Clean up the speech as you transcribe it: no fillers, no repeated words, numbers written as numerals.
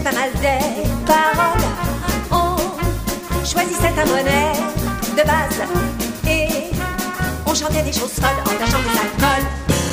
changeait pas mal des paroles. On choisissait un monnaie de base et on chantait des choses folles en tâchant des alcools.